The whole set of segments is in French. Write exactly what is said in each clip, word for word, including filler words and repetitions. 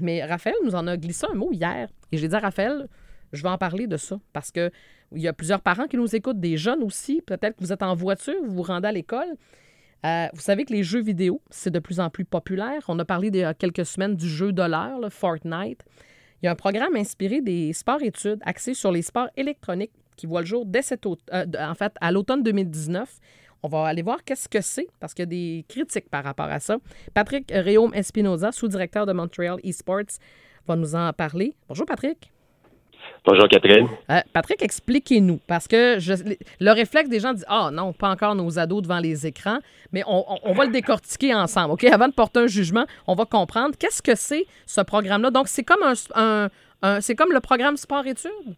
Mais Raphaël nous en a glissé un mot hier. Et j'ai dit à Raphaël, je vais en parler de ça. Parce que il y a plusieurs parents qui nous écoutent, des jeunes aussi. Peut-être que vous êtes en voiture, vous vous rendez à l'école. Euh, vous savez que les jeux vidéo, c'est de plus en plus populaire. On a parlé il y a quelques semaines du jeu de l'heure, là, Fortnite. Il y a un programme inspiré des sports-études axé sur les sports électroniques qui voit le jour dès cet aut- euh, en fait, à l'automne deux mille dix-neuf. On va aller voir qu'est-ce que c'est, parce qu'il y a des critiques par rapport à ça. Patrick Réaume Espinoza, sous-directeur de Montréal Esports, va nous en parler. Bonjour, Patrick. Bonjour, Catherine. Euh, Patrick, expliquez-nous, parce que je, le réflexe des gens dit « Ah non, pas encore nos ados devant les écrans », mais on, on, on va le décortiquer ensemble, OK? Avant de porter un jugement, on va comprendre qu'est-ce que c'est ce programme-là. Donc, c'est comme un, un, un c'est comme le programme sport-études?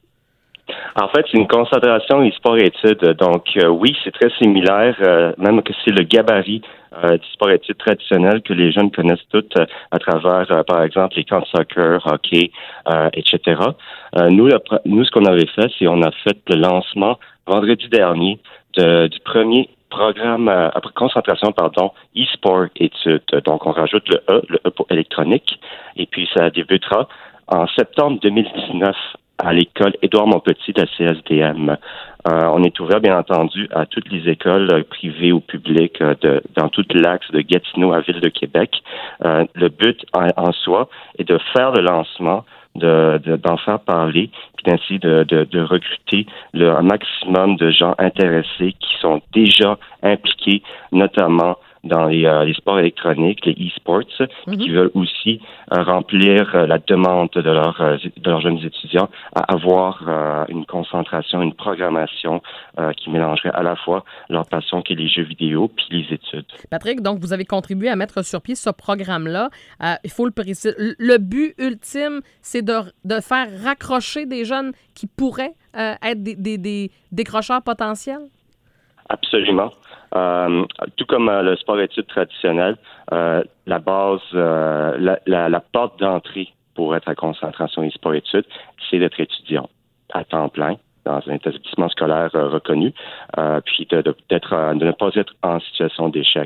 En fait, c'est une concentration e-sport-études. Donc, euh, oui, c'est très similaire, euh, même que c'est le gabarit euh, du sport-études traditionnel que les jeunes connaissent toutes euh, à travers, euh, par exemple, les camps de soccer, hockey, euh, et cetera. Euh, nous, le, nous, ce qu'on avait fait, c'est on a fait le lancement vendredi dernier de, du premier programme, euh, concentration, pardon, e-sport-études. Donc, on rajoute le E, le E pour électronique, et puis ça débutera en septembre deux mille dix-neuf à l'école Édouard-Montpetit de la C S D M. Euh, on est ouvert, bien entendu, à toutes les écoles euh, privées ou publiques euh, de, dans tout l'axe de Gatineau à Ville de Québec. Euh, le but en, en soi est de faire le lancement, de, de, d'en faire parler, puis d'essayer de, de, de recruter le, un maximum de gens intéressés qui sont déjà impliqués, notamment dans les, euh, les sports électroniques, les e-sports, mm-hmm. qui veulent aussi euh, remplir euh, la demande de, leur, euh, de leurs jeunes étudiants à avoir euh, une concentration, une programmation euh, qui mélangerait à la fois leur passion qui est les jeux vidéo puis les études. Patrick, donc vous avez contribué à mettre sur pied ce programme-là. Euh, il faut le préciser. Le but ultime, c'est de, de faire raccrocher des jeunes qui pourraient euh, être des, des, des décrocheurs potentiels? Absolument. Euh, tout comme euh, le sport-études traditionnel, euh, la base, euh, la, la, la porte d'entrée pour être à concentration et sport-études, c'est d'être étudiant à temps plein dans un établissement scolaire euh, reconnu, euh, puis de, de, d'être, euh, de ne pas être en situation d'échec.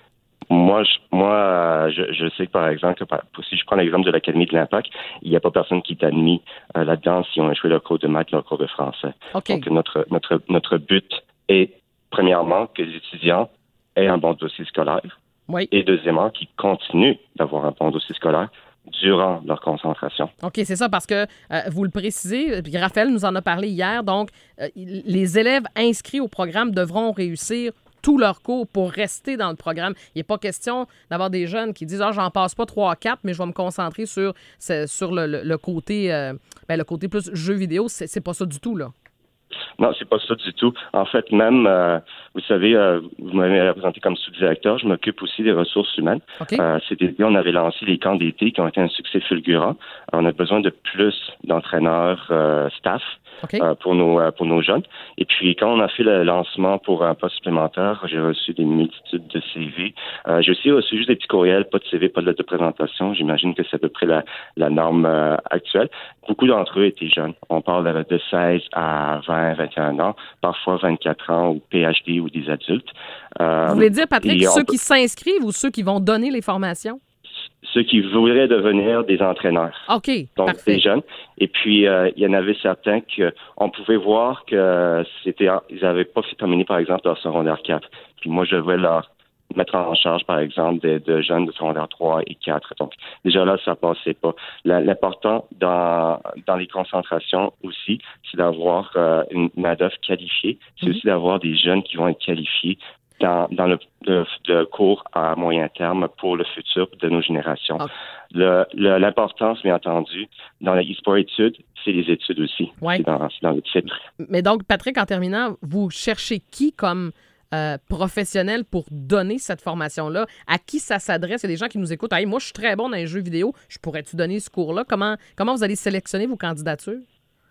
Moi, je, moi, euh, je, je sais que, par exemple, que, si je prends l'exemple de l'Académie de l'Impact, il n'y a pas personne qui est admis euh, là-dedans si on a échoué leur cours de maths, leur cours de français. Okay. Donc, notre, notre, notre but est premièrement, que les étudiants aient un bon dossier scolaire. Oui. Et deuxièmement, qu'ils continuent d'avoir un bon dossier scolaire durant leur concentration. OK, c'est ça, parce que euh, vous le précisez, puis Raphaël nous en a parlé hier, donc euh, les élèves inscrits au programme devront réussir tous leurs cours pour rester dans le programme. Il n'est pas question d'avoir des jeunes qui disent « Ah, j'en passe pas trois à quatre, mais je vais me concentrer sur, sur le, le, le côté euh, ben, le côté plus jeux vidéo. » C'est, c'est pas ça du tout, là. Non, c'est pas ça du tout. En fait, même, euh, vous savez, euh, vous m'avez représenté comme sous-directeur, je m'occupe aussi des ressources humaines. Okay. Euh, cet été, on avait lancé les camps d'été qui ont été un succès fulgurant. On a besoin de plus d'entraîneurs euh, staff okay. euh, pour nos euh, pour nos jeunes. Et puis, quand on a fait le lancement pour un poste supplémentaire, j'ai reçu des multitudes de C V. Euh, j'ai aussi reçu juste des petits courriels, pas de C V, pas de lettre de présentation. J'imagine que c'est à peu près la, la norme euh, actuelle. Beaucoup d'entre eux étaient jeunes. On parle de, de seize à vingt, vingt et un ans, parfois vingt-quatre ans ou P H D ou des adultes. Euh, Vous voulez dire, Patrick, ceux peut... qui s'inscrivent ou ceux qui vont donner les formations? Ceux qui voudraient devenir des entraîneurs. OK, donc parfait. Des jeunes. Et puis, euh, il y en avait certains qu'on pouvait voir que c'était, ils n'avaient pas terminé, par exemple, leur secondaire quatre. Puis moi, je devais leur mettre en charge, par exemple, de, de jeunes de secondaire trois et quatre. Donc, déjà là, ça passait pas. L'important dans, dans les concentrations aussi, c'est d'avoir euh, une main-d'œuvre qualifiée. C'est mm-hmm. aussi d'avoir des jeunes qui vont être qualifiés dans, dans le, le, le cours à moyen terme pour le futur de nos générations. Okay. Le, le, l'importance, bien entendu, dans les e-sport études, c'est les études aussi. Ouais. C'est, dans, c'est dans le titre. Mais donc, Patrick, en terminant, vous cherchez qui comme Euh, professionnels pour donner cette formation-là? À qui ça s'adresse? Il y a des gens qui nous écoutent. Hey, moi, je suis très bon dans les jeux vidéo. Je pourrais-tu donner ce cours-là? Comment, comment vous allez sélectionner vos candidatures?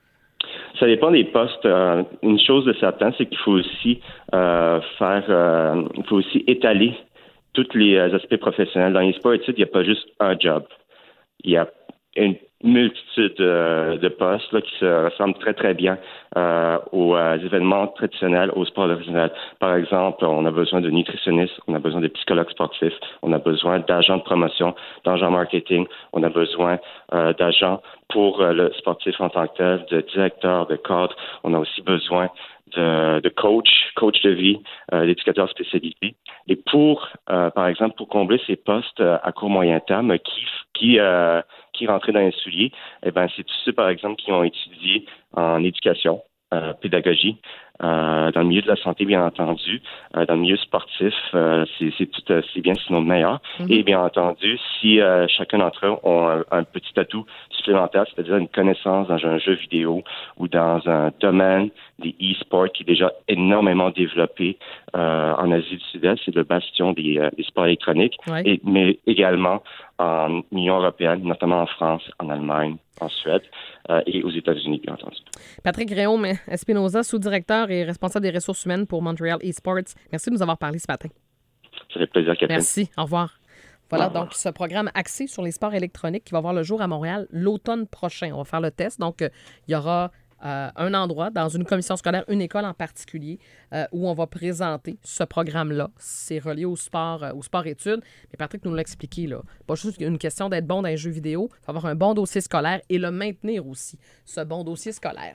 Ça dépend des postes. Euh, une chose de certain, c'est qu'il faut aussi euh, faire, euh, il faut aussi étaler tous les aspects professionnels. Dans les sports études, il n'y a pas juste un job. Il y a une multitude euh, de postes là, qui se ressemblent très, très bien euh, aux euh, événements traditionnels, au sport original. Par exemple, on a besoin de nutritionnistes, on a besoin de psychologues sportifs, on a besoin d'agents de promotion, d'agents marketing, on a besoin euh, d'agents pour euh, le sportif en tant que tel, de directeurs, de cadres. On a aussi besoin de, de coach, coach de vie, euh, d'éducateurs spécialisés. Et pour, euh, par exemple, pour combler ces postes euh, à court moyen terme qui qui euh, qui rentraient dans les souliers, eh ben c'est tous ceux, par exemple, qui ont étudié en éducation, euh, pédagogie, euh, dans le milieu de la santé, bien entendu, euh, dans le milieu sportif, euh, c'est, c'est tout, euh, c'est bien sinon meilleur. Mm-hmm. Et bien entendu, si euh, chacun d'entre eux a un, un petit atout supplémentaire, c'est-à-dire une connaissance dans un jeu vidéo ou dans un domaine des e-sports qui est déjà énormément développé euh, en Asie du Sud-Est, c'est le bastion des, euh, des sports électroniques, ouais. et, mais également en Union européenne, notamment en France, en Allemagne, en Suède euh, et aux États-Unis, bien entendu. Patrick Réaume Espinoza, sous-directeur et responsable des ressources humaines pour Montréal Esports. Merci de nous avoir parlé ce matin. Ça fait plaisir, Catherine. Merci. Au revoir. Voilà, Au revoir. donc ce programme axé sur les sports électroniques qui va voir le jour à Montréal l'automne prochain. On va faire le test. Donc, euh, il y aura euh, un endroit, dans une commission scolaire, une école en particulier, euh, où on va présenter ce programme-là. C'est relié au sport, euh, au sport-études. Mais Patrick nous l'a expliqué, là. Pas juste une question d'être bon dans les jeux vidéo. Il faut avoir un bon dossier scolaire et le maintenir aussi, ce bon dossier scolaire.